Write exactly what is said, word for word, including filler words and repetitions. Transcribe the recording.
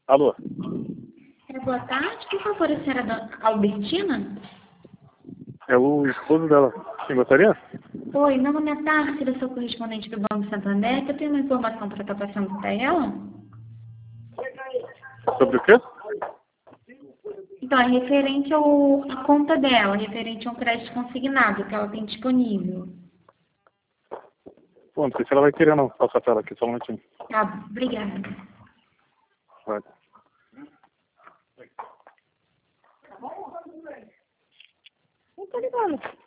Alô? É, boa tarde, por favor, a senhora Dona Albertina? É o esposo dela. Quem gostaria? Oi, meu nome é Tárcia, eu sou correspondente do Banco Santander, que eu tenho uma informação para estar passando para ela. Sobre o quê? Então, é referente ao, à conta dela, referente a um crédito consignado que ela tem disponível. Pô, não sei se ela vai querer não. Passa a tela aqui, só um minutinho. Tá, obrigada. Vai. Não tô ligando.